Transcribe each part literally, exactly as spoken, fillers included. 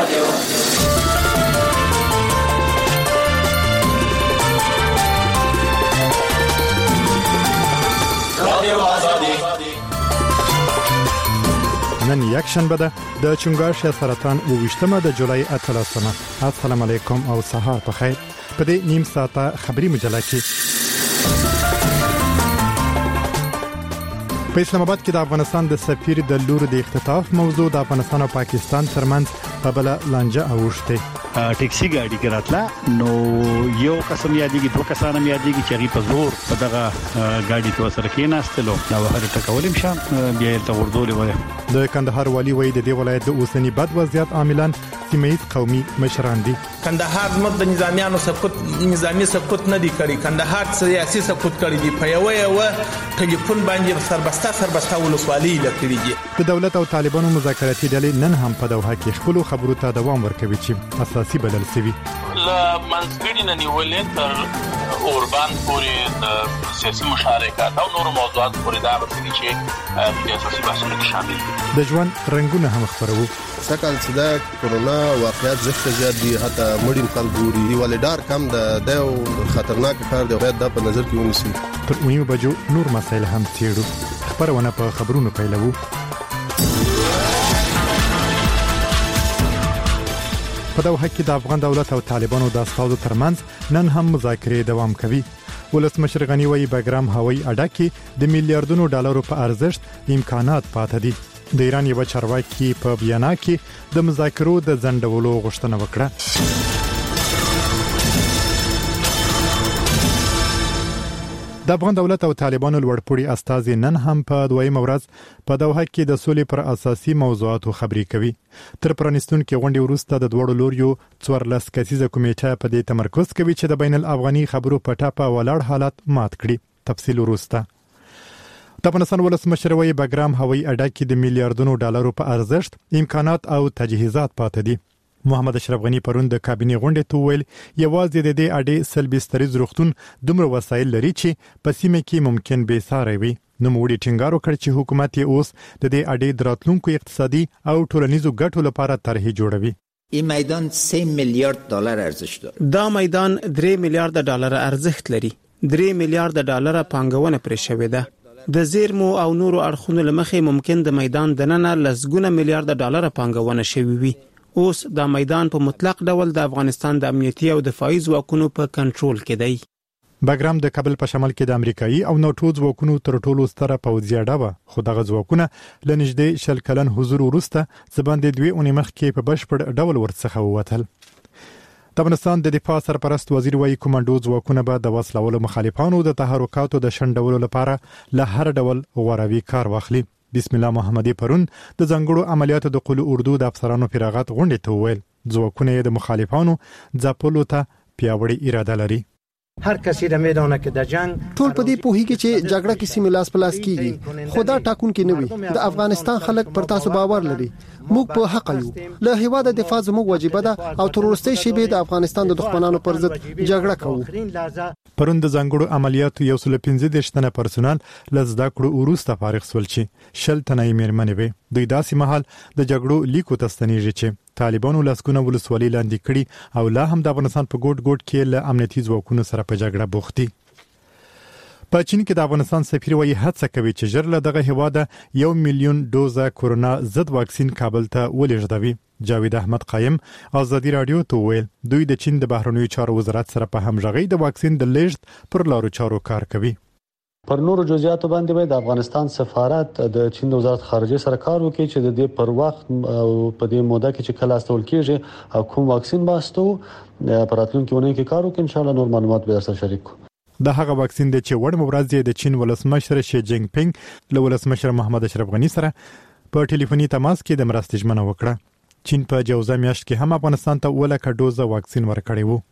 رادیو رادیو آزادی. نن یک شنبه ده د چنگاش سرطان اوویشتمه د جولای اتلسمه. السلام علیکم او سهار په خیر. په دې نیم ساعته خبری مجله کې په اسلام آباد کې د افغانستان د سفیر د لور د اختطاف موضوع د افغانستان او پاکستان ترمنځ په بل لانجه اوښته. ټیکسي ګاډي کې راتله نو یو قسم یادېږي دوه کسان هم یادېږي چې هغه په زور په دغه ګاډي کې وسره کېناستلو دا وهر ټکولم شام بیا ته ورډولې وای. د کندهار والی وای د دې ولایت د اوسنی بد وضعیت عاملان سیمه‌یز قومي مشران دي. کندهار زموږ د نظامیانو سقوط نظامی سقوط نه دی کړی، کندهار سیاسي سقوط کړی دی. په یو یو ټلیفون باندې سربستا سربستا ولسوالۍ لکړي دي. د دولت او طالبانو مذاکراتي ډلې نن هم په دوحه کې خپل خبرو ته دوام ورکوي چې اساسي بدل شوی. لا منځګړي نه نیولې تر اوربان پورې د سیاسي مشارکت او نور موضوعات پورې دا غوښتي چې د اساسي بحثونو کې شامل دي. د ژوند رنگونه هم خبرو. سکهال چې دا کورونا واقعیت زښت زیات دي، حتی مړین خلک ګوري دی ولې ډار کم ده، دا خطرناک کار دی، باید دا په نظر کې ونیسي. تر اونیو بجو نور مسایل هم څېړو. خبرونه په خبرونو پیلوو. په دوحه کې د افغان دولت او طالبانو د اساسو ترمنځ نن هم مذاکرې دوام کوي. ولسمشر غنی وایي بګرام هوایي اډه کې د میلیارډونو ډالرو په ارزښت امکانات پاتې دي. د ایران یو چارواکي په بیان کې د مذاکرو د ځنډولو غوښتنه وکړه. د افغان دولت او طالبانو لوړپوړي استازي نن هم په دویمه ورځ په دوحه کې د سولې پر اساسي موضوعاتو خبرې کوي. تر پرانیستونکو غونډې وروسته د دوړو لوریو څوارلس کسیزه کمیټه په دې تمرکز کوي چې د بین الافغاني خبرو په ټاپه ولاړ حالت مات کړي. تفصیل وروسته. د افغانستان ولسمشر وایي بګرام هوایي اډه کې د میلیارډونو ډالرو په ارزښت امکانات او تجهیزات پاتې دي. محمد اشرف غنی پرون د کابینې غونډې ته ویل یوازې د دې اډې سلبستریز روغتون دومره وسایل لري چې په سیمه کې ممکن به ساره وي. نو موږ ټینګار وکړ چې حکومت یې اوس د دې اډې دراتلونکو اقتصادي او ټولنیزو ګټو لپاره طرحې جوړوي. این میدان سه میلیارد دلار ارزش داره. دا میدان درې میلیارډ ډالر ارزښت لري. درې میلیارډ ډالر پانګونه پرې شوې ده. د زیرمو او نورو اړخونو لمخې ممکن د میدان دننه لسګونه میلیارډ ډالر پانګونه شوی وي. اوس دا میدان په مطلق ډول د افغانستان د امنیتي او دفاعي ځواکونو په کنټرول کې دی. بګرام د کابل په شمال کې د امریکایي او ناتو ځواکونو تر ټولو ستره پوځي اډه وه، خو دغه ځواکونه له نږدې شل کلن حضور وروسته زباندې دوی اونۍ مخکې په بشپړ ډول ورڅخه ووتل. د افغانستان د دفاع سرپرست وزیر وایي کومانډو ځواکونه به د وسلوالو مخالفانو د تحرکاتو د شنډولو لپاره له هر ډول غوراوي کار واخلي. بسم الله محمدي پرون د ځنګړو عملیاتو د قلو اردو د افسرانو فراغت غونډې ته وویل ځواکونه د مخالفانو ځپلو ته پیاوړې اراده لري. هر کسی را میدانه که در جنگ ټول په دې پوهیږي چې جګړه کې سیمه لاس پلاس کیږي، خدا ټاکون کې نه وي. د افغانستان خلک پر تاسو باور لري. موږ په حق یو. له هیواد دفاع زموږ واجب ده او تر وروستۍ شېبې د افغانستان د دښمنانو پر ضد جګړه کوو. پرون د ځنګړو عملیاتو یو سل پنځه دېرش تنه پرسونل له زده کړو وروسته فارغ شول چې شل تنه یې میرمنې وې. دوی داسې مهال د جګړو لیکو ته ستنېږي چې طالبانو لسګونه ولسوالۍ لاندې کړي او لا هم د افغانستان په ګوټ ګوټ کې له امنیتي ځواکونو سره په جګړه بوخت دي. په چین کې د افغانستان سفیر وایي هڅه کوي چې ژر له دغه هیواده یو میلیون دوزه کورونا ضد واکسین کابل ته ولېږدوي. جاوید احمد قایم آزادی رادیو ته ویل دوی د چین د بهرنیو چارو وزارت سره په همغږۍ د واکسین د لیږد پر لارو چارو کار کوي. پر نورو جزئیاتو باندې د افغانستان سفارت د چین د وزارت خارجه سره کار وکړي چې د دې پر وخت او په دې موده کې چې کله استول کېږي او کوم واکسین باستو پر راتلونکي ونه کې کار وکړي. ان شاء الله نور معلومات به سره شریک کوو. د هغه واکسین د چې وړ مبارزې د چین ولسمشر شي جینګ پینګ له ولسمشر محمد اشرف غنی سره په ټلیفوني تماس کې د مرستې ژمنه وکړه. چین په جوزا میاشت کې هم افغانستان ته ولکه دوزه واکسین ورکړی وو.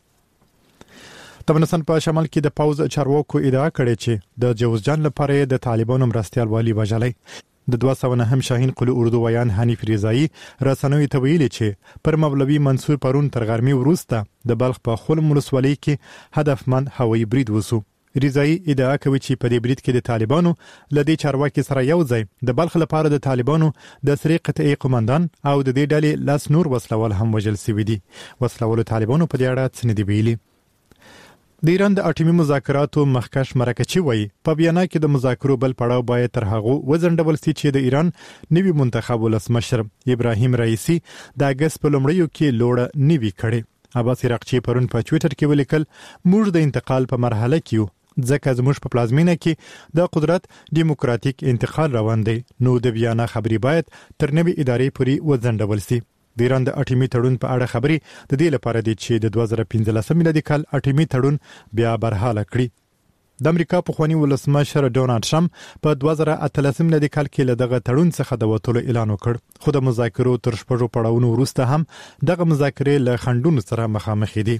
د افغانستان په شمال کې د پاوز چارواکو ادعا کړې چې د جوزجان لپاره د طالبانو مرستيال والی وژلې. د دوه سوه نهم شاهین قلو اردو ویان حنیف رضایی رسنوي ته ویلي چې پر مولوي منصور پرون تر غرمې وروسته د بلخ په خلم ولسوالۍ کې هدفمند هوایي برید وسو. ریزای ادعا کوي چې په دې برید کې د طالبانو لدی چارواکي سره یو ځای د بلخ لپاره د طالبانو د سری قطعي قومندان او د دې ډلې لاس نور وسلوال هم وژل شوی دي. وسلوال طالبانو په دې اړه څه نه دی ویلي. د ایران د اټومي مذاکراتو مخکښ مرکچی وایي په بیان کې د مذاکرو بل پړاو باید تر هغه وزندول شي چې د ایران نوي منتخب ولسمشر ابراهیم رئیسی د اگست په لومړیو کې لوړه نیوي کړي. عباس عراقچی پرون په ټوئیټر کې ولیکل موږ د انتقال په مرحله کې یو ځکه زموږ په پلازمینه کې د قدرت دیموکراتیک انتقال روان دی نو د ویانا خبري باید تر نوي ادارې پورې وزندول شي. د ایران د اټومي تړون په اړه خبري د دې لپاره دی چې د دوه زره پنځلسم میلادي کال اټومي تړون بیا برحاله کړي. د امریکا پخوانی ولسمشر ډونالد ټرمپ په دوه زره اتلسم میلادي کال کې له دغه تړون څخه د وټولو اعلان وکړ خو د مذاکرو تر شپږو پړاوونو وروسته هم دغه مذاکرې له خنډونو سره مخامخ دي.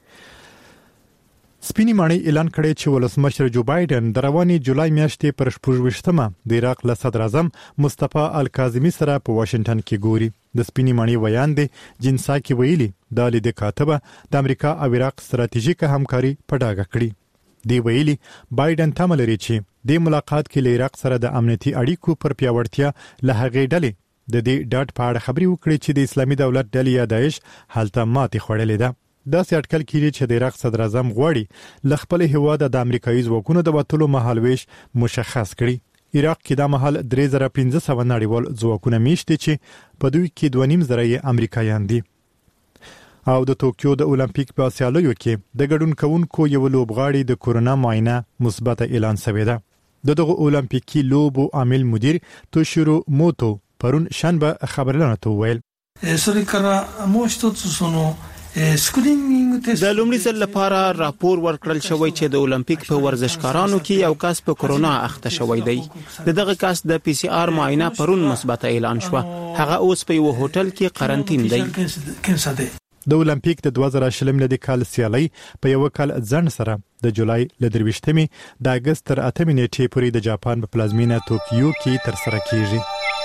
سپینی ماڼۍ اعلان کړی چې ولسمشر جو بایدن د رواني جولای میاشتې پر شپږویشتمه د عراق له صدر اعظم مصطفی الکاظمی سره په واشنگټن کې ګوري. د سپینی ماڼۍ ویان دی جنسا کې ویلي د لید کاتبه د امریکا او عراق ستراتیژیکه همکاري په ډاګه کړي. دی ویلي بایدن تمه لري چې د ملاقات کې له عراق سره د امنیتي اړیکو پر پیاوړتیا له هغې ډلې د دې ډاټ په اړه خبري وکړي چې د اسلامي دولت ډلې یا داعش حالت ماتې خوړلې ده. دا سي اټکل کیږي چې د عراق صدر اعظم غواړي ل خپل هیواد د امریکایي ځواکونو د وټولو مهالويش مشخص کړي. عراق کې د مهال درې زره پنځه سوه نړیوال ځواکونه میشته چې په دوی کې دوه نیم زره امریکایان دي. او د توکیو د اولمپیک په سیالیو کې د ګډون کوونکو یو لوبغاړي د کورونا معاینه مثبت اعلان شوی ده. د دغه اولمپیکي لوبو عامل مدیر توشیرو موتو پرون شنبه خبرلنه تو ویل それからもう一つそのスクリーニングテスト د لومړي ځل لپاره راپور ورکړل شوی چې د اولمپیک په ورزشکارانو کې یو کس په کورونا اخته شوی دی. د دغه کس د پی سی آر معاینه پرون مثبت اعلان شو. هغه اوس په یو هوټل کې قرنټین دی. د اولمپیک د دوه زره شلم لدی کال سیالي په یو کال ځن سره د جولای ل درويشتمي د اگست تر اتمې نیټې پورې د جاپان په پلازمینه توکیو کې تر سره کیږي.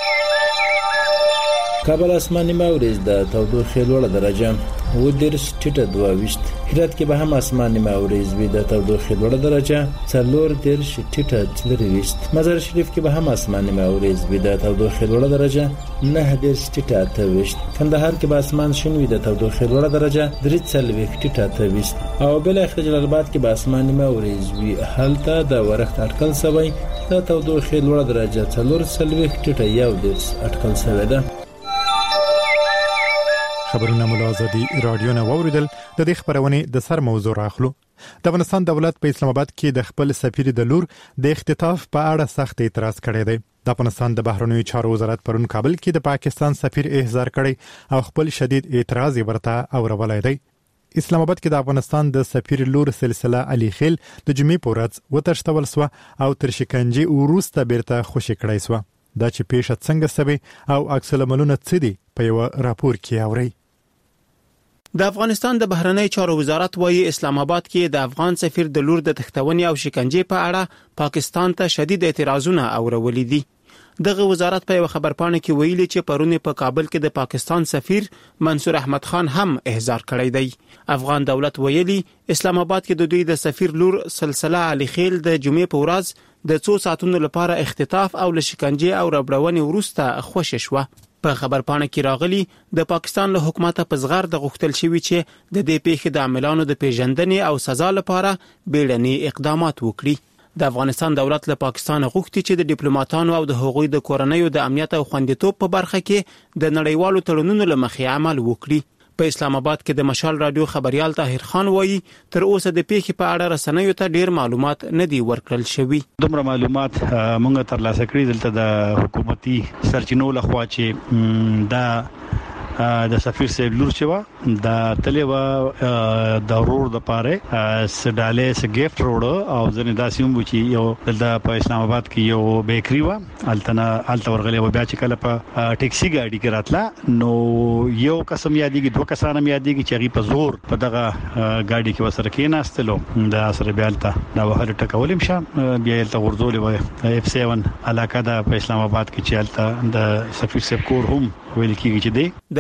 کابل اسماني ماورز د تودوخې لوړه درجه ودرس ټیټه دوه وشت. هرات کې به هم اسماني ماورز وي د تودوخې لوړه درجه څلور درش ټیټه څلور وشت. مزار شریف کې به هم اسماني ماورز وي د تودوخې لوړه درجه نه درش ټیټه اته وشت. کندهار کې به اسمان شین وي د تودوخې لوړه درجه درې څلوېښت ټیټه اته وشت. او بل اخر جلال آباد کې به اسماني ماورز وي هلته د ورښت اټکل شوی د تودوخې لوړه درجه څلور څلوېښت ټیټه یو درش اټکل شوی ده. خبرونه ملازدي رادیو نه ووریدل. د دې خبرونه د سر موضوع راخلو. د افغانستان دولت په اسلام آباد کې د خپل سفیر د لور د اختطاف په اړه سخت اعتراض کړی دی. د افغانستان د بهرنیو چارو وزارت پرون کابل کې د پاکستان سفیر احضار کړی او خپل شدید اعتراض ورته اورولای دی. اسلام آباد کې د افغانستان د سفیر لور سلسله علي خیل د جمعې په ورځ وتښتول سو او تر شکنجې وروسته بیرته خوشی کړی سو. دا چې پیښه څنګه سوي او عکس العملونه څه دي په یو راپور کې اوري. د افغانستان د بهرنی چارو وزارت وایي اسلام آباد کې د افغان سفیر د لور د تختونې او شکنجې په اړه پاکستان ته شدید اعتراضونه اورولې دي. دغه وزارت په یو خبرپاڼه کې ویلي چې پرونه په کابل کې د پاکستان سفیر منصور احمد خان هم احضار کړی دی. افغان دولت ویلي اسلام آباد کې د دوی د سفیر لور سلسله علي خیل د جمعې په ورځ د څو ساعتونو لپاره اختطاف او له شکنجې او ربړونې وروسته خوشی شوه. په خبرپاڼه کې راغلي د پاکستان له حکومت په زغر د غوښتل شوی چې د دې پیښې د عاملانو د پیژندنې او سزا لپاره بیړني اقدامات وکړي. د افغانستان دولت له پاکستان غوښتي چې د ډیپلوماټانو او د هغوی د کورنیو د امنیت او خوندیتوب په برخه کې د نړیوالو تړونونو لمخې عمل وکړي. په اسلام آباد کې د مشال رادیو خبريال طاهر خان وایي تر اوسه د پیښې په اړه رسنیو ته ډیر معلومات نه دي ورکړل شوي. دومره معلومات مونږ ترلاسه کړي دلته د حکومتي سرچینو لخوا چې دا د سفیر صاحب لور چې وا د تلوا د رور د پاره سډاله س گیفت روډ او ځنه داسې هم چې یو د په اسلام آباد کې یو بیکری و التنا الته ورغلې و بیا چې کله په ټیکسي گاډي کې راتله نو یو قسم یادېږي دوه کسانه یادېږي چې غي په زور په دغه گاډي کې وسره کې ناستلو د سره بیالته دا وهر ټکولم شام بیا الته ورزولې و اف سیون علاقه د په اسلام آباد کې چې الته د سفیر صاحب کور هم ویل کېږي چې دی د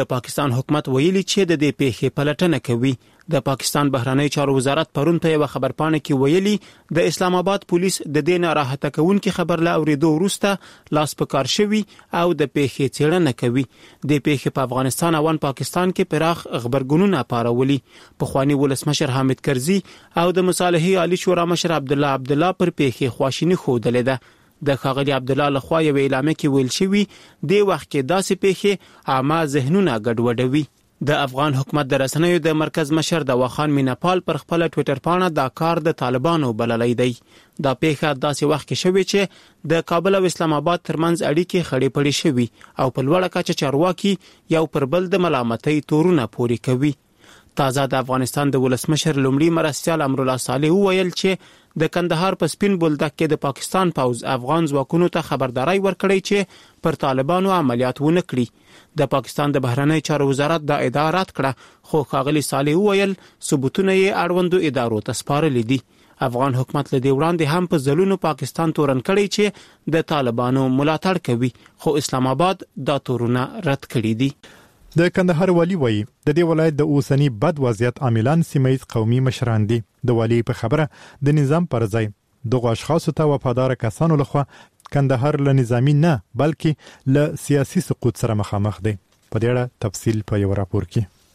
د پاکستان حکومت ویلي چې د دې پیښې پلټنه کوي. د پاکستان بهرنی چارو وزارت پرون په یو خبرپاڼه کې ویلي د اسلام آباد پولیس د دې ناراحته کوونکي خبر له اوریدو وروسته لاس په کار شوي او د پیښې څېړنه کوي. د پیښې په افغانستان او پاکستان کې پراخ خبرګونونه پارولي. پخوانی ولسمشر حامد کرزي او د مصالحې عالی شورا مشر عبد الله عبد الله پر پیښې خواشینی خوده ده. د ښاغلي عبد الله لخوا یو اعلامیه کې ویل شوی د وخت کې داسې پیښې عامه ذهنونه ګډوډوي. د افغان حکومت د رسنیو د مرکز مشر د واخان میناپال پر خپل ټوئیټر پاڼه دا کار د طالبانو بللی دی. دا پیښه داسې وخت کې شوې چې د کابل او اسلام آباد ترمنځ اړیکې خړې پړې شوي او په لوړه کچه چارواکي یو پر بل د ملامتۍ تورونه پوري کوي. تازه د افغانستان د ولسمشر لومړي مرستیال امرالله صالح وویل چې د کندهار په سپین بولدک کې د پاکستان پوز افغان ځواکونو ته خبرداري ورکړی چې پر طالبانو عملیات ونه کړي. د پاکستان د بهرنی چارو وزارت دا ادعا رد کړه، خو ښاغلي صالح وویل ثبوتونه یې اړوندو ادارو ته سپارلي دي. افغان حکومت له دې وړاندې هم په ځلونو پاکستان تورن کړی چې د طالبانو ملاتړ کوي، خو اسلام آباد دا تورونه رد کړي دي. د کندهار والی وایي د دې ولایت د اوسنی بد وضعیت عاملان سیمه‌ییز قومي مشران دي. د والی په خبره د نظام پر ځای دغه اشخاصو ته وفادار کسانو لخوا کندهار له نظامی نه بلکې له سیاسي سقوط سره مخامخ دی. په دې اړه تفصیل په یو راپور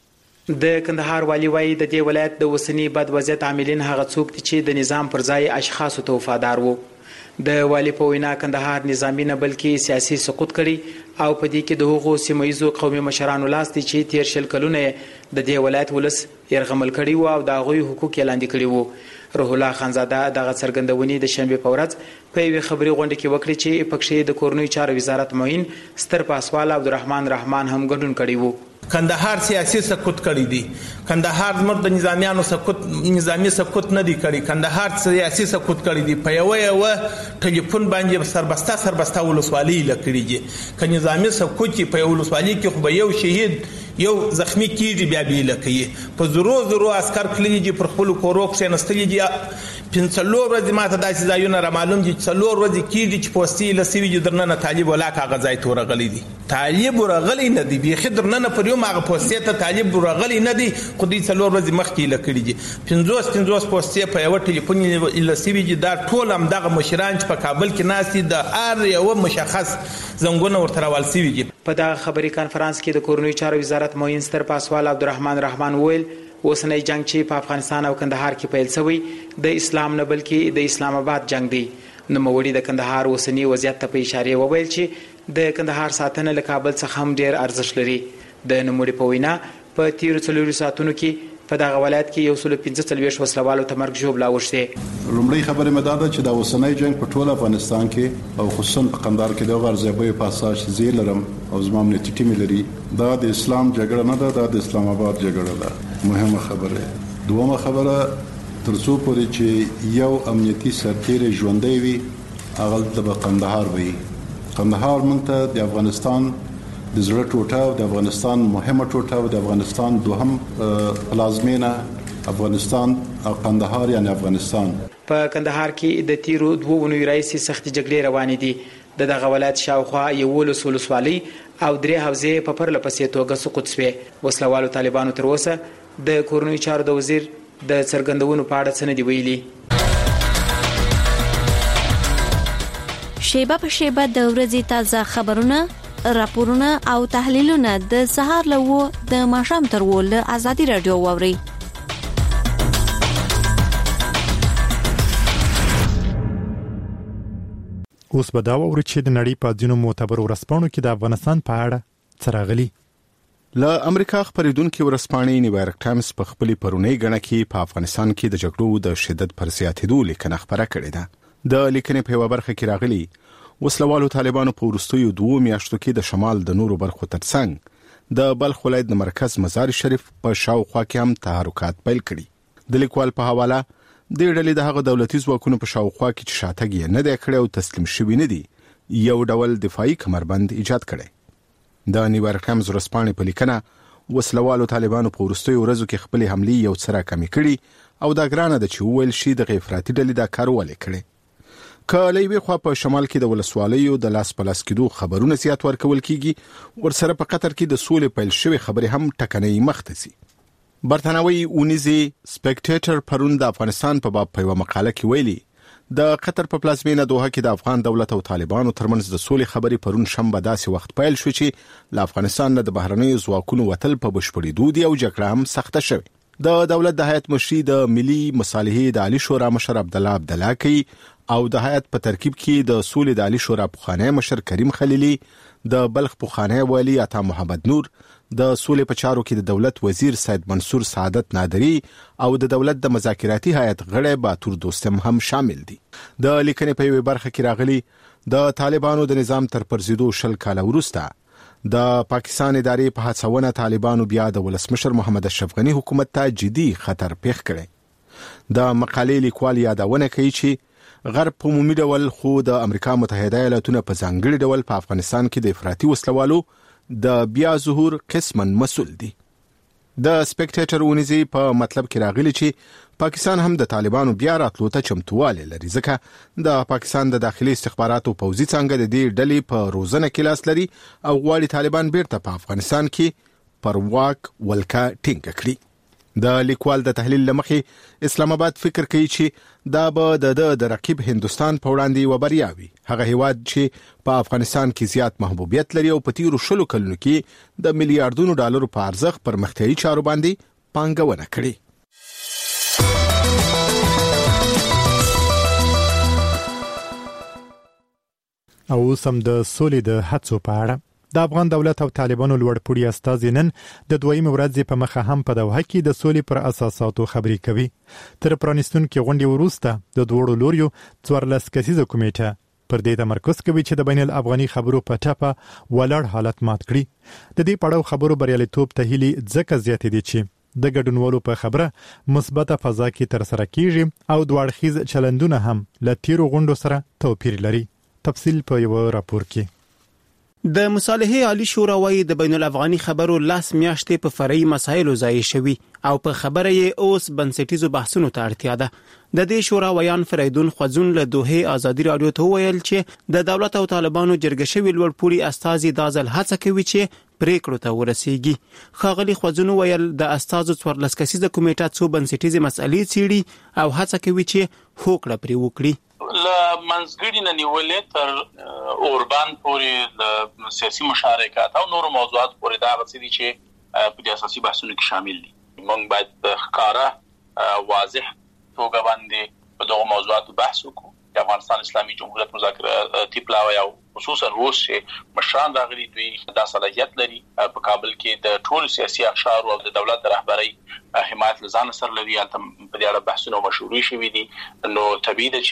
کې. د کندهار والی وایي د دې ولایت د اوسنی بد وضعیت عاملین هغه څوک دي چې د نظام پر ځای اشخاصو ته وفادار وو. د والی په وینا کندهار نظامی نه بلکې سیاسي سقوط کړي او په دې کې د هغو سیمه‌ییزو قومي مشرانو لاس دي چې تیر شل کلونه د دې ولایت ولس یرغمل کړي وو او د هغوی حقوق یې لاندې کړي وو. روح الله خانزاده دغه څرګندونې د شنبه په ورځ په یوې خبري غونډه کې وکړي چې پکښې د کورنۍ چارو وزارت معین ستر پاسوال عبدالرحمن رحمان هم ګډون کړي وو. کندهار سیاسي سقوط کړی دی. کندهار زموږ د نظامیانو سقوط نظامی سقوط نه دی کړی. کندهار سیاسي سقوط کړی دی. په یو یو ټلیفون باندې سربستا سربستا ولسوالۍ لکړي دي. ک نظامی سقوط په یو ولسوالۍ کې خو به یو شهید یو زخمی کیږي بیا بیل کوي. په زرو زرو عسكر کلی دي پر خپل کورو کې نستلي دي. پنځلور ورځې ماته داسې ځایونه را معلوم دي چې څلور ورځې کیږي چې پوستې لسوي دي درنه طالب ولا کاغذ ځای تور غلي دي. طالب ورغلي نه دي بيخي درنه پر یو ماغه پوستې ته طالب ورغلي نه دي خو دې څلور ورځې مخکې لکړي دي. پنځوس پنځوس پوستې په یو ټلیفون لسوي دي. دا ټول هم دغه مشران چې په کابل کې ناس دي د هر یو مشخص زنګونه ورته راول سوي دي. په دغه خبري کانفرنس کې د کورنۍ چارو وزارت معین ستر پاسوال عبدالرحمن رحمان ویل اوسنۍ جنگ چې په افغانستان او کندهار کې پیل شوی د اسلام نه بلکې د اسلام آباد جنگ دی. نو موړي د کندهار اوسنی وضعیت ته په اشاره وویل چې د کندهار ساتنه له کابل څخه هم ډیر ارزښت لري. د نوموړي په وینا په تیر څلورو ساعتونو کې په دغه ولایت کې یو سل پنځه څلوېښت وسلوالو ته مرګ ژوبله اوښتې. لومړی خبره مې دا ده چې د اوسنۍ جنگ په ټول افغانستان کې او خصوصا په کندهار کې د غرضیابۍ په اساس زی لرم او زما امنیتي ټیم لري. دا د اسلام جګړه نه ده، دا د اسلام آباد جګړه ده. مهمه خبره. دومره خبره ترڅو پورې چې یو امنیتي سرتیری ژوندۍ وي هغه د کندهار وي. کندهار موږ ته د افغانستان د زړه ټوټه او د افغانستان مهمه ټوټه او د افغانستان دوهم پلازمینه افغانستان او کندهار یعنی افغانستان. په کندهار کې د تیرو دوه ونو راځي سختي جګړې روانې دي. د دغه ولایت شاوخوا یولس ولسوالۍ او درې حوزې په پرله پسې توګه سقوط شوې. وسلوالو طالبانو تر اوسه د کورنۍ چارو د وزیر د څرګندونو په اړه څه نه دی ویلي. شیبه په شیبه د ورځې تازه خبرونه، راپورونه او تحلیلونه د سهار له و د ماښام تر و له ازادي رادیو واوري. اوس به دا ووري چې د نړۍ په ځینو معتبرو ورځپاڼو کې د افغانستان په اړه څه راغلي. له امریکا خبرېدونکو ورځپاڼې نیویارک ټایمز په خپلې پرونی غڼه کې په افغانستان کې د جګړو د شدت پر زیاتېدو لیکنه خبره کړې ده. د لیکنې په یوه برخه کې راغلي وسلوالو طالبانو په وروستیو دوه میاشتو کې د شمال د نورو برخو ترڅنګ د بلخ ولایت د مرکز مزار شریف په شاوخوا کې هم تحرکات پیل کړي. د لیکوال په حواله د ډلې د هغه دولتي ځواکونو په شاوخوا کې چې شاتګ یې نه دی کړی او تسلیم شوی نه دی یو ډول دفاعي کمربند ایجاد کړي. د نیویارک ټایمز ورځپاڼې په لیکنه وسلوالو طالبانو په وروستیو ورځو کې خپل حملې یو څه راکمې کړي او دا ګرانه ده چې وویل شي د افراطي ډلې دا کار ولې کړي. کله خو په شمال کې د ولسوالیو د لاس پلاس کېدو خبرونه زیات ورکول کیږي ورسره په قطر کې د سولې پیل شوی خبرې هم ټکنۍ مخته سي. برتانوي اونیزي سپیکټیټر پرون د افغانستان په باب په یو مقاله کې ویلي د قطر په پلازمینه دوحه کې د افغان دولت او طالبانو ترمنځ د سولې خبرې پرون شنبه داسې وخت پیل شو چې له افغانستان د بهرنیو ځواکونو وتل په بشپړېدو دي او جګړه هم سخته شوه. د دولت د هیئت مشري د ملي مصالحې د عالی شورا مشر عبد الله عبدلاکی او د هیئت په ترکیب کې د سولې د عالی شورا پخوانی مشر کریم خلیلی، د بلخ پخوانی والی عطا محمد نور، د سولې په چارو کې د دولت وزیر سید منصور سعادت نادری او د دولت د مذاکراتي هیئت غړی باتور دوستم هم شامل دي. د لیکنې په یوه برخه کې راغلي د طالبانو د نظام تر پرزیدو شل کاله وروسته د پاکستان ادارې په هڅونه طالبانو بیا د ولسمشر محمد اشرف غنی حکومت ته جدي خطر پیښ کړی. د مقالې لیکوال یادونه کوي چې غرب په عمومي ډول خو د امریکا متحده ایالاتونو په ځانګړي ډول په افغانستان کې د افراطي وسلوالو د بیا ظهور قسمن مسؤل دي. د سپیکټیټر اونیزي په مطلب کې راغلي چې پاکستان هم د طالبانو بیا راتلو ته چمتواله لري، ځکه د پاکستان د داخلي استخباراتو پوځي څنګه د دې ډلې په روزنه کې لاس لري او غواړي طالبان بیرته په افغانستان کې پر واک ولکه ټینګ کړي. د لیکوال د تحلیل لمخې اسلام آباد فکر کوي چې دا به د د رقیب هندستان په وړاندې و بریا وي، هغه هیواد چې په افغانستان کې زیات محبوبیت لري او په تیرو شلو کلونو کې د میلیارډونو ډالرو په ارزښت پرمختیایي چارو باندې پانګونه کړې. او سم د سولې د هڅو په اړه د افغان دولت او طالبانو لوړپوړي استازي نن د دویمې ورځې په مخه هم په دوحه کې د سولې پر اساساتو خبرې کوي. تر پرانستونکو غونډې وروسته د دوړو لوریو څوارلس کسیزه کمیټه پر دې تمرکز کوي چې د بین الافغاني خبرو په ټاپه ولاړ حالت مات کړي. د دې پړاو خبرو بریالیتوب ته هلي ځکه زیات دي چې د ګډونوالو په خبره مثبته فضا کې تر سره کیږي او دوه اړخیز چلندونه هم له تیرو غونډو سره توپیر لري. تفصیل په یو راپور کې. د مصالحې عالی شورا وايي د بین الافغاني خبرو لاس میاشتې په فرعي مسایلو ځای شوي او په خبره یې اوس بنسټیزو بحثونو ته اړتیا ده. د دې شورا ویان فریدون خوځون له دوحه ازادي رادیو ته ویل چې د دولت او طالبانو جرګه شوی لوړپوړي استازي د ځل هڅه کوي چې پریکړو ته ورسیږي. خاغلی خوځون ویل د استازو څوارلس کسیزه کمیټه څو بنسټیزه مسلې څیړي او هڅه کوي چې هوکړه پرې وکړي. ل منځګړي نه نیولې تر اوربان پورې د سیاسي مشارکت او نور موضوعات پورې دا غوښتي چې په اساسي بحثونو کې شامل دي. موږ باید ښکارا واضح توګه باندې په دغه موضوعاتو بحث وکړو. د افغانستان اسلامي جمهوریت مذاکراتي پلاوی او خصوصا روس چې مشران راغلي دوی د صلاحیت لري په کابل کې د ټول سیاسي اقشار او د دولت د رهبرۍ حمایت لزان سره لري. البته په دې اړه بحثونه مشورې شوې دي، نو طبیعي ده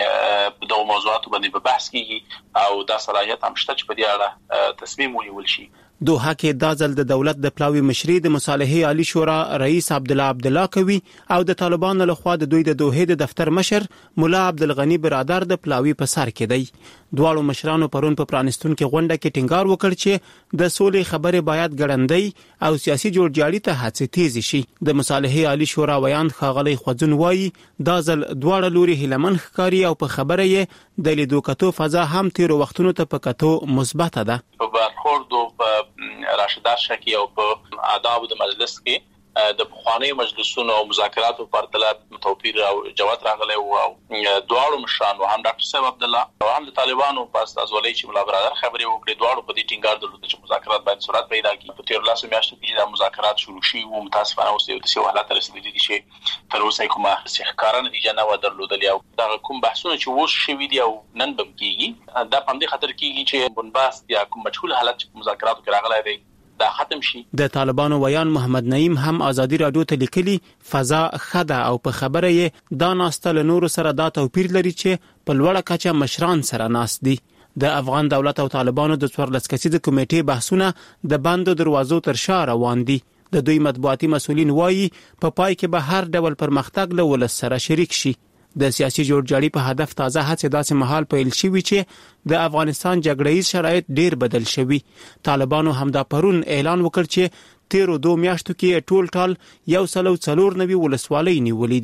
چې په دغه موضوعاتو باندې په بحث کیږي او د صلاحیت هم شته چې په دې اړه تصمیم ونیول شي. دوحه کې د ځل د دولت د پلاوی مشري د مصالحې عالی شورا رئیس عبد الله عبدالله کوي او د طالبانو لخوا د دوی د دوحه د دفتر مشر مولا عبدالغنی برادر د پلاوی په سر کې دی. دواړو مشرانو پرون په پرانستونکو غونډه کې ټینګار وکړ چې د سولې خبرې باید ګړندۍ او سیاسي جوړجاړي ته هڅې تیز شي. د مصالحې عالی شورا ویان خاغلی خوځون وایي دا ځل دواړه لوري هلمن ښکاری او په خبره یې د لیدو کتو فضا هم تیرو وختونو ته په کتو مثبت ده. په برخورد او راشدات شکی او په آداب د مجلس کې د بخوانی مجلسونو او مذاکراتو په پرتله توپیر او جوات راغلی او دواړو مشرانو هم ډاکټر صاحب عبد الله او هم د طالبانو په استازولۍ چې ملا برادر خبرې وکړې، دواړو په دې ټینګار درلود چې مذاکرات باید سرعت پیدا کړي. په تیر لاسو میاشتو کې د مذاکرات شروع شي او متاسفانه اوس یو داسې حالت رسیدلی دي چې تر اوسه کومه ښکاره نتیجه نه و درلودلې او دا کوم بحثونه چې اوس شوي دي او نن به کېږي دا په همدې خاطر کېږي چې بنبست یا کوم مجهول حالت چې په مذاکراتو کې راغلی دی دا ختم شي. د طالبانو ویان محمد نعیم هم ازادي رادیو ته لیکلي فضا خده او په خبره یې دا ناسته له نورو سره دا توپیر لري چې په لوړه کچه مشران سره ناست دي. د افغان دولت او طالبانو د څوارلس کسیزه کمیټې بحثونه د بندو دروازو تر شا روان دي. د دوی مطبوعاتي مسؤلین وایي په پا پای کې به هر ډول پرمختګ له ولس سره شریک شي. د سیاسي جوړجاړي په هدف تازه هڅې داسې مهال پیل شوي چې د افغانستان جګړه‌یز شرایط ډیر بدل شوي. طالبانو همدا پرون اعلان وکړ چې تیرو دو میاشتو کې ټول ټال یو سلو څلور نوي ولسوالۍ نیولې دي.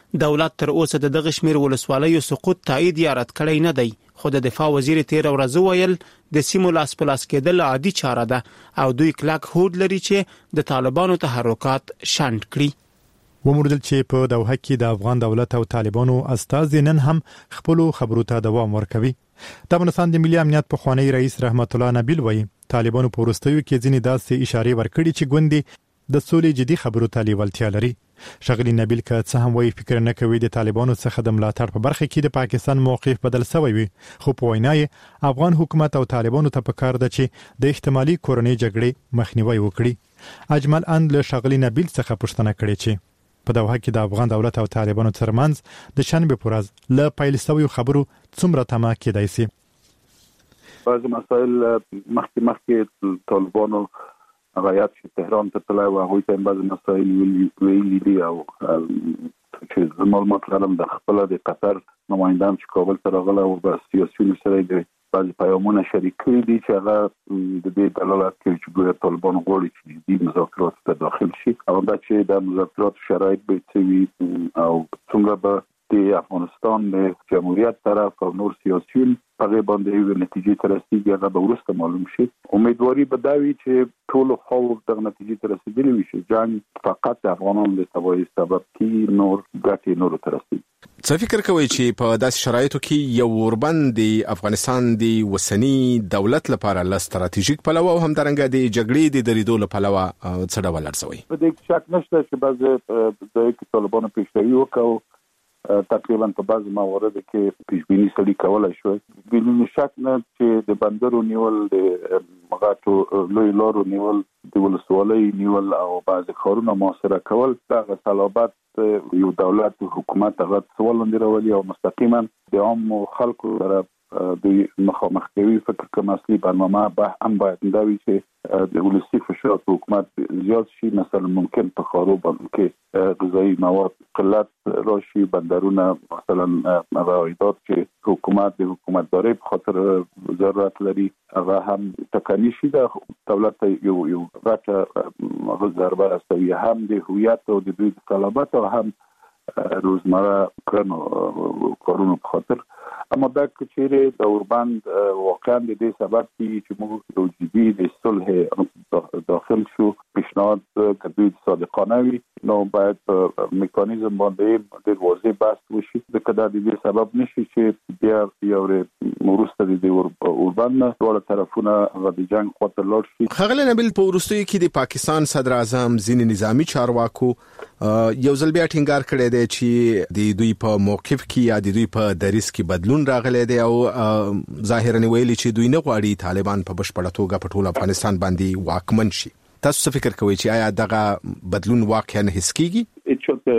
دولت تر اوسه دغه شمیر ولسوالیو سقوط تایید یا رد کړی نه دی، خو د دفاع وزیر تیر ورځ ویل د سیمو لاس په لاس کېدل عادي چاره ده او دوی کلک هوډ لري چې د طالبانو تحرکات شنډ کړي. وموردل چې په دوحه کې د افغان دولت او طالبانو استازي نن هم خپل خبرو ته دوام ورکوي. د افغانستان د ملي امنیت په خوانی رئیس رحمت الله نبیل وایي طالبانو په وروستیو کې ځینې داسې اشاره ورکړي چې ګوندي د سولې جدي خبرو ته لیوالتیا لري. شغلی نبیل که څه هم وایي فکر نه کوي د طالبانو څخه د ملاتړ په برخه کې د پاکستان موقف بدل شوی وي، خو په وینای افغان حکومت او طالبانو ته پکار ده چې د احتمالي کورنۍ جګړې مخنیوي وکړي. اجمل اند له شغلی نبیل څخه پوښتنه کړې چې په دوحه کې د افغان دولت او طالبانو ترمنځ د شنبه پر ورځ له پیل شوی خبرو څومره تمه کېدای شي. بعض مسائل مخکې مخکې طالبانو غایات چې تهران ته تلای و هغوی ته بعض مسائل ویلي دي او چې معلومات لرم د خپل د قطر نمائندان چې کابل ته راغله او د سیاسيونو سره د بعض پیغامونه شریک کړي دي چې هغه د دې دلالت کوي چې ګویا طالبان غواړي چې د مذاکرات ته داخل شي او دا چې د مذاکرات شرایط به وي او څنګه به د افغانستان د جمهوریت طرف او نور سیاسيون په باندې یو نتیجې ته رسیدي هغه به وروسته معلوم شي. امیدواري به دا وي چې ټول خو د نتیجې ته رسیدلی وي چې جنگ فقط افغانانو د تباهي سبب کی نور ګټې نور ته رسیدي. څه فکر کوي چې په داسې شرایطو کې یو اوربند د افغانستان د وسنی دولت لپاره ل ستراتیژیک پلوه او همدارنګه د جګړې د دریدو لپاره څه ډول ارزوي؟ په دې شک نشته چې بعض د طالبانو پیشروي وکړو تقریبا په بعض موارد کې پیشبینی سړي کولای شو. بدون شک نه چې د بندرو نیول د مغاټو لوی لارو نیول د ولسوالۍ نیول او بعض کارونه موثره کول دغه طلبات یو دولت او حکومت هغه سوال اندرولي او مستقیما د عام خلکو سره د مخامخ کوي. فکر کوم اصلي برنامه به هم باید دا وي چې د ولسی فشار حکومت زیات شي، مثلا ممکن په خاروب کې غذایی مواد قلت راشي، بندرونه مثلا عایدات چې حکومت د حکومتداري په خاطر ضرورت لري هغه هم ټکنی شي. د دولت یو یو غټه ضربه راستوي هم د هویت او د دوی طلبات او هم روزمره کړنو کارونو په خاطر. اما دا کچېره د اوربند واقعا د دې سبب کی چې موږ د جدي د صلح داخل شو پیشنهاد کړی صادقانه وي نو باید میکانیزم باندې د واضح بحث وشي. د کدا د دې سبب نشي چې بیا یو ورسته د اوربند ټول طرفونه د جنگ خاطر لاړ شي. خغل نبیل په ورستوي کې د پاکستان صدر اعظم ځینې نظامی چارواکو یو ځل بیا ټینګار کړی دی چې د دوی په موقف کې یا د دوی په دریس کې بدلون راغلی دی او ظاهرا ویلي چې دوی نه غواړي طالبان په بشپړه توګه په ټول افغانستان باندې واکمن شي. تاسو څه فکر کوئ چې آیا دغه بدلون واقعا حس کیږي؟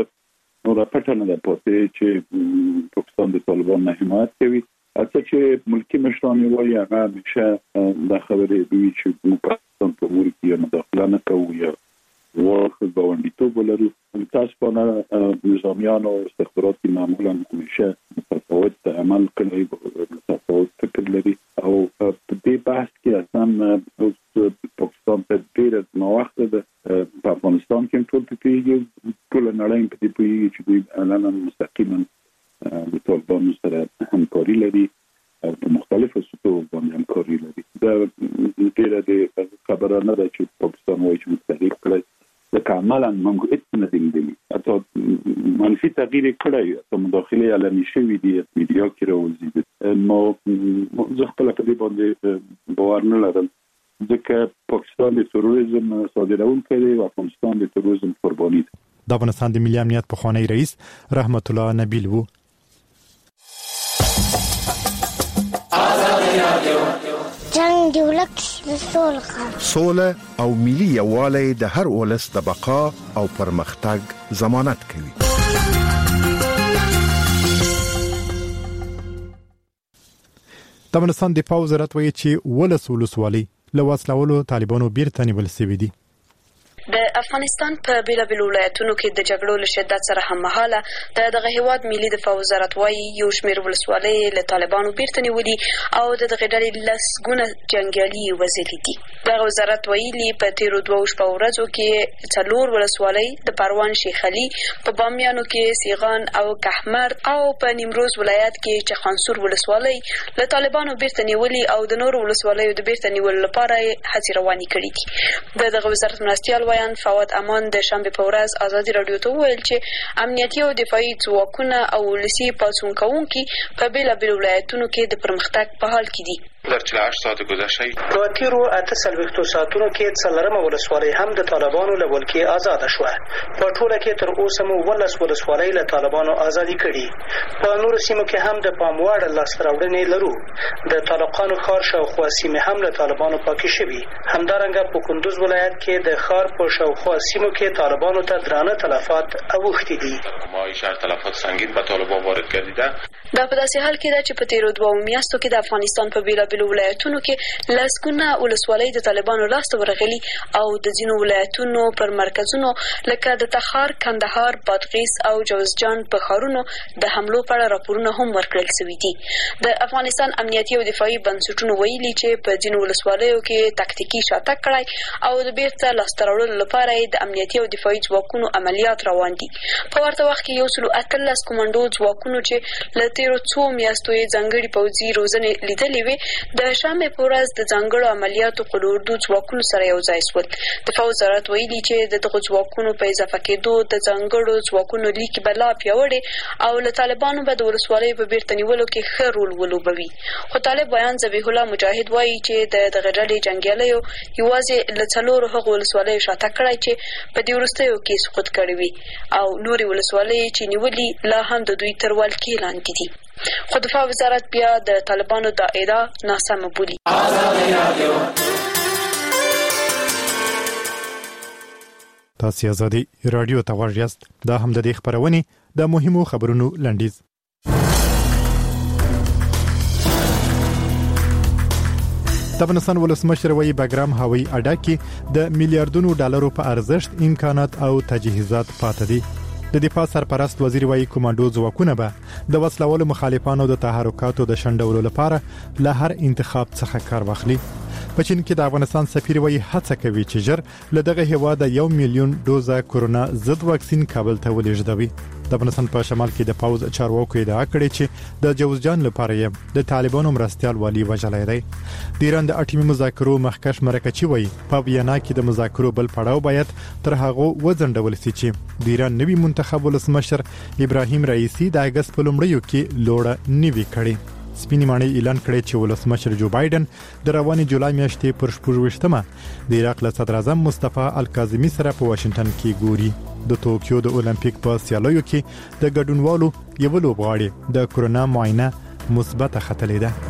چې نو راپټنه ده پاتې چې پاکستان د طالبان نه حمایت کوي. اته چې ملکی مشران وایي هغه همیشه د خبرې دوی چې پاکستان په امور کې مداخله نه کوي یا ورخ باندې ولرو. تاسو په نظامیان او استخباراتي معمولا همیشه متفاوت عمل کوي، متفاوت فکر لري او په دې بحث کې اصلا پاکستان ته ډېر نو وخت ده په افغانستان کې ټول پیږي ټول نړۍ په دې پیږي چې دوی اعلان مستقیما د طالبانو سره همکاري لري او په مختلفو سطوحو باندې همکاري لري. دا ډېر د خبره نه ده چې پاکستان وایي چې مستحق کړی لکه عملا موږ هیڅ نه دي اته منفي تغییر کړی ته مداخله علني شوې دي میډیا کې راوځي. نو زه خپل په دې باندې باور نه لرم ځکه پاکستان د تروریزم صادرونکی دی او افغانستان د تروریزم قرباني ده. د افغانستان د ملي امنیت په خوانی رئیس رحمت الله نبیل وو. جنگ دی ولک سوله سوله او ملي یووالی د هر ولس د بقا او پرمختګ ضمانت کوي. د افغانستان د پاو وزارت وایي چې ولس ولسوالي له وسلوالو طالبانو بیرته نیول شوي دي. د افغانستان په بیلابیلو ولایتونو کې د جګړو له شدت سره هممهاله د دغه هیواد ملي دفاع وزارت وايي یو شمېر ولسوالۍ له طالبانو بیرته نیولي او د دغې ډلې لسګونه جنګیالي وژلي دي. دغه وزارت ویلي په تیرو دوه شپو ورځو کې څلور ولسوالۍ د پروان، شیخ علي، په بامیانو کې سیغان او کهمر او په نیمروز ولایت کې چخانسور ولسوالۍ له طالبانو بیرته نیولي او د نورو ولسوالیو د بیرته نیولو لپاره هڅې روانې کړي دي. د دغه وزارت مرستیال ویان فواد امان د شنبه په ورځ ازادي رادیو ته وویل چې امنیتي او دفاعي ځواکونه او ولسي پاڅون کوونکي په بیلابیلو ولایتونو کې د پرمختګ په حال کې دي. در چهل و هشت ساعت گذشته په تیرو اته څلوېښتو ساعتونو کې څلورمه ولسوالۍ هم د طالبانو له ولکې آزاده شوه. په ټوله کې تر اوسه مو ولس ولسوالۍ له طالبانو ازادي کړي. په نورو سیمو کې هم د پام وړ لاسته راوړنې لرو. د طالقانو ښار شاوخوا سیمې هم له طالبانو پاکې شوي. همدارنګه په کندوز ولایت کې د ښار په شاوخوا سیمو کې طالبانو ته درانه تلفات اوښتي دي. ما شهر تلفات سنگین به طالبان وارد گردیده. دا په داسې حال کې ده چې په تیرو دوه میاشتو کې د افغانستان په بیلابیلو ولایتونو کې لسګونه ولسوالۍ د طالبانو لاسته ورغلي او د ځینو ولایتونو پر مرکزونو لکه د تخار، کندهار، بادغیس او جوزجان په ښارونو د حملو په اړه راپورونه هم ورکړل شوي دي. د افغانستان امنیتي او دفاعي بنسټونو ویلي چې په ځینو ولسوالیو کې تکتیکي شاتګ کړی او د بیرته لاسته راوړلو لپاره د امنیتي او دفاعي ځواکونو عملیات روان دي. په ورته وخت کې یو سل اتلس کمانډو ځواکونو چې له تیرو څو میاشتو یې ځانګړي پوځي روزنې لیدلې وې د شنبې په ورځ د ځانګړو عملیاتو قلوردو ځواکونو سره یو ځای شول. دفاع وزارت ویلي چې د دغو ځواکونو په اضافه کېدو د ځانګړو ځواکونو لیکې به لا پیاوړې او له طالبانو به د ولسوالیو په بیرته نیولو کې ښه رول ولوبوي. خو طالب بیان ذبیح الله مجاهد وایي چې د دغه ډلې جنګیالیو یوازې له څلورو هغو ولسوالیو شاته کړی چې په دې وروستیو کې سقوط کړی وي او نورې ولسوالۍ چې نیولي لا هم د دوی تر ولکې لاندې دي. خو دفاع وزارت بیا د طالبانو دا ادعا ناسمه بولي. تاسو ازادي رادیو ته غواړئ یاست. دا هم د دې خبرونه د مهمو خبرونو لنډیز. د افغانستان ولسمشر وایي باګرام هوایي اډه کې د میلیارډونو ډالرو په ارزښت امکانات او تجهیزات پاتې دي. د دفاع سرپرست وزیر وایي کومانډو ځواکونه به د وسلوالو مخالفانو د تحرکاتو د شنډولو لپاره له هر انتخاب څخه کار واخلي. په چین کې د افغانستان سفیر وایي هڅه کوي چې ژر له دغه هیواد یو میلیون دوزه کورونا ضد واکسین کابل ته ولېږدوي. د افغانستان په شمال کې د پاوز چارواکو ادعا کړې چې د جوزجان لپاره یې د طالبانو مرستيال والی وژلای دی. د ایران د اټومي مذاکرو مخکښ مرکچی وایي په وینا کې د مذاکرو بل پړاو باید تر هغه وځنډول شي چې د ایران نوی منتخب ولسمشر ابراهیم رئیسی د اگست په لومړیو کې لوړه نیوي کړي. سپینې ماڼۍ اعلان کړی چې ولسمشر جو بایدن د رواني جولای میاشتې پر شپږویشتمه د عراق له صدر اعظم مصطفی الکاظمي سره په واشنگټن کې ګوري. د توکیو د اولمپیک په سیالیو کې د ګډونوالو یو لوبغاړي د کورونا معاینه مثبت ختلې ده.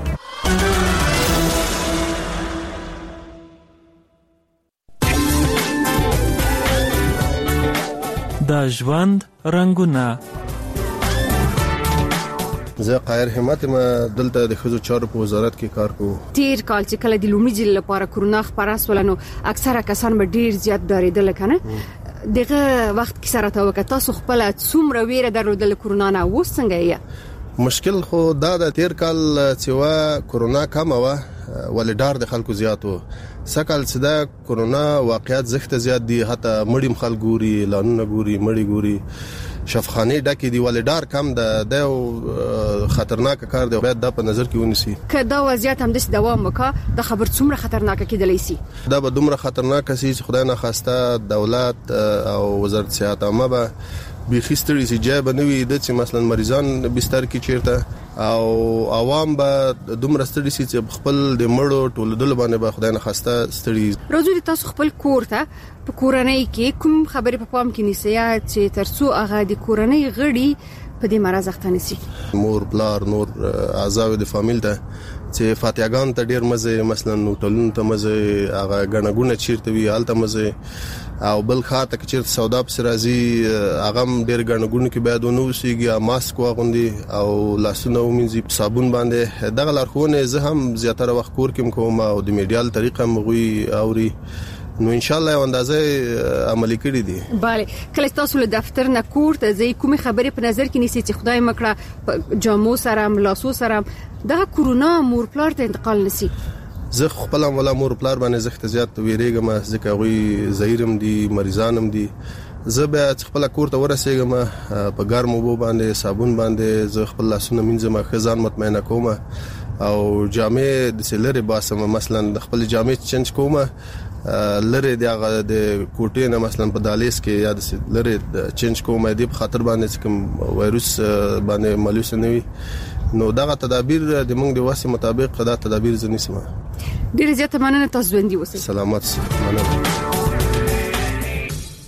د ژوند رنگونه. زه قاهر همت ما دلته د خزو چارو په وزارت کې کار کوم. تیر کال چې کله د لومړي ځل لپاره کورونا خبره ولنو اکثره کسان به ډیر زیات ډارېدل کنه. دغه وخت کې سره تاوکه تاسو خپل څومره ویره درلودل کورونا نه و څنګه یې؟ مشکل خو دا د تیر کال چې وا کورونا کم و ولډار د خلکو زیاتو. سکل چې دا کورونا واقعیت زخت زیات دي، حتی مړیم خلک ګوري، لانونه ګوري، مړی ګوري، شفخانه ډکې دی، ولډار کم ده. د خطرناک کار دی، باید دا په نظر کې ونیسي. کدا وضعیت هم د دوام وکړه د خبر څومره خطرناک کېدلی شي. دا به دومره خطرناک شي چې خدای نه خواسته دولت او وزارت صحت عامه به بيخي ستړي سي جایب نه وي د چې مثلا مریضان بستر کې چیرته او عوام به دومره ستړي سي چې خپل د مړو ټولدل باندې به خدای نه خواسته ستړي. روزو تاسو خپل کور ته په کورنۍ کې کوم خبرې په پام کې نیسئ چې ترڅو هغه د کورنۍ غړي په دې مرز اخته نشي؟ مور بلار نور اعضاء د فامیل ته چې فاتحګان ته ډیر مزه، مثلا هوټلونو ته مزه، هغه غنګونه چیرته وی حالت مزه، او بل خاطه کې چیرته سودا پر راځي هغه ډیر غنګونه کې باید ونو سیږي، ماسک واغوندي او لاسونه ومنځي صابون باندې. دغه لارښوونه زه هم زیاتره وخت کور کې کوم او د میډیال طریقه مغوي اوري نو ان شاء الله یو اندازې عملي کړی دي. bale کله تاسو له دفتر نه کور ته ځي کومه خبره په نظر کې نیسي چې خدای مکړه جامو سره ملاسو سره دا کورونا مور پلار ته انتقال نسی؟ زه خپل ولا مور پلار باندې زخت زیات ویریږم ځکه غوي زهیرم دي مریضانم دي. زه به خپل کور ته ورسېږم په ګرمو بو باندې صابون باندې زه خپل لاسونه منځم خزان مطمئنه کوم او جامې د سلری باسم مثلا د خپل جامې چینج کوم لری دغه د کوټې نه مثلا په دالیس کې یا د لری چینج کوم دی په خاطر باندې کوم وایروس باندې ملوث نه وي. نو دغه تدابیر د موږ د واسه مطابق دا تدابیر ځنیسم. ډیره زیاته مننه تاسو ژوندۍ اوسئ. سلامات مننه.